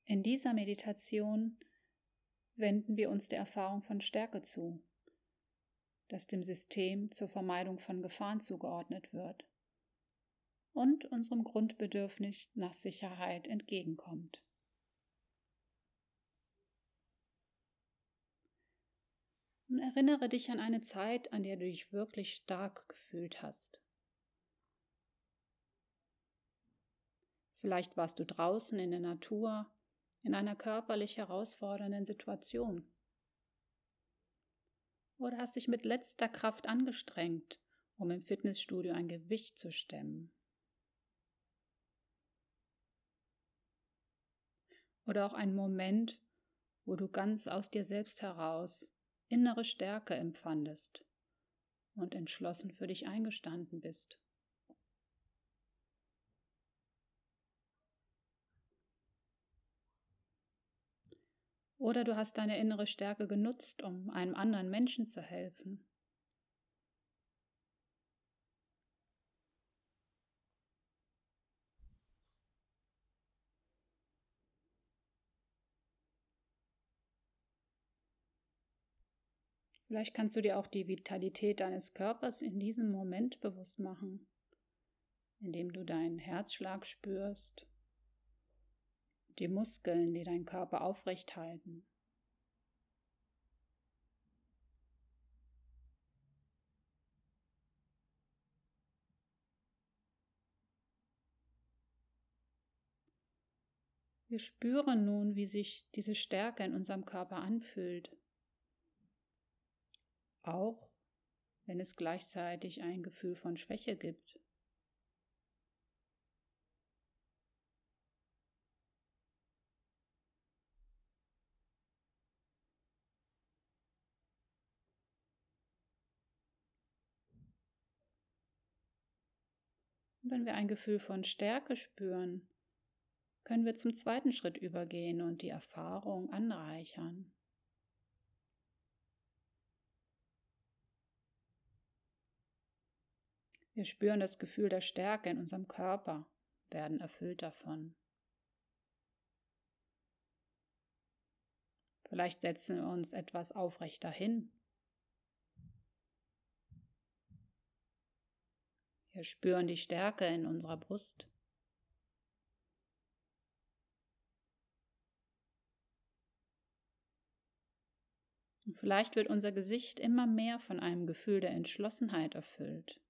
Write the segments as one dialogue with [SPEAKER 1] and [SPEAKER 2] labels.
[SPEAKER 1] In dieser Meditation wenden wir uns der Erfahrung von Stärke zu, das dem System zur Vermeidung von Gefahren zugeordnet wird und unserem Grundbedürfnis nach Sicherheit entgegenkommt. Und erinnere dich an eine Zeit, an der du dich wirklich stark gefühlt hast. Vielleicht warst du draußen in der Natur, in einer körperlich herausfordernden Situation. Oder hast dich mit letzter Kraft angestrengt, um im Fitnessstudio ein Gewicht zu stemmen. Oder auch ein Moment, wo du ganz aus dir selbst heraus innere Stärke empfandest und entschlossen für dich eingestanden bist. Oder du hast deine innere Stärke genutzt, um einem anderen Menschen zu helfen. Vielleicht kannst du dir auch die Vitalität deines Körpers in diesem Moment bewusst machen, indem du deinen Herzschlag spürst, die Muskeln, die deinen Körper aufrecht halten. Wir spüren nun, wie sich diese Stärke in unserem Körper anfühlt, auch wenn es gleichzeitig ein Gefühl von Schwäche gibt. Und wenn wir ein Gefühl von Stärke spüren, können wir zum zweiten Schritt übergehen und die Erfahrung anreichern. Wir spüren das Gefühl der Stärke in unserem Körper, werden erfüllt davon. Vielleicht setzen wir uns etwas aufrechter hin. Wir spüren die Stärke in unserer Brust. Und vielleicht wird unser Gesicht immer mehr von einem Gefühl der Entschlossenheit erfüllt.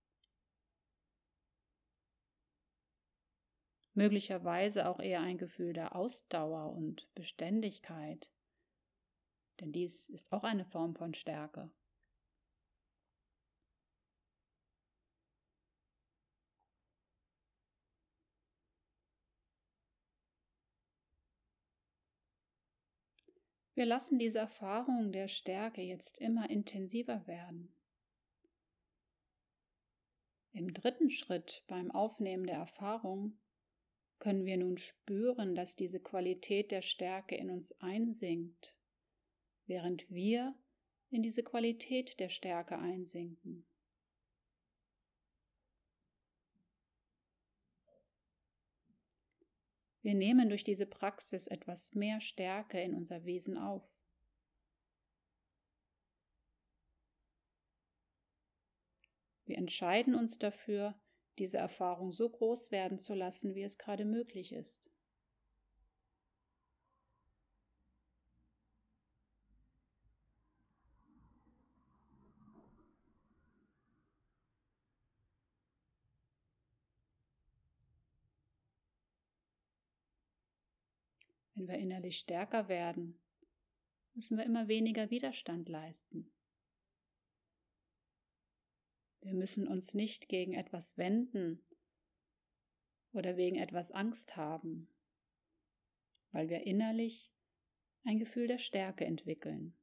[SPEAKER 1] Möglicherweise auch eher ein Gefühl der Ausdauer und Beständigkeit, denn dies ist auch eine Form von Stärke. Wir lassen diese Erfahrung der Stärke jetzt immer intensiver werden. Im dritten Schritt beim Aufnehmen der Erfahrung können wir nun spüren, dass diese Qualität der Stärke in uns einsinkt, während wir in diese Qualität der Stärke einsinken. Wir nehmen durch diese Praxis etwas mehr Stärke in unser Wesen auf. Wir entscheiden uns dafür, diese Erfahrung so groß werden zu lassen, wie es gerade möglich ist. Wenn wir innerlich stärker werden, müssen wir immer weniger Widerstand leisten. Wir müssen uns nicht gegen etwas wenden oder wegen etwas Angst haben, weil wir innerlich ein Gefühl der Stärke entwickeln.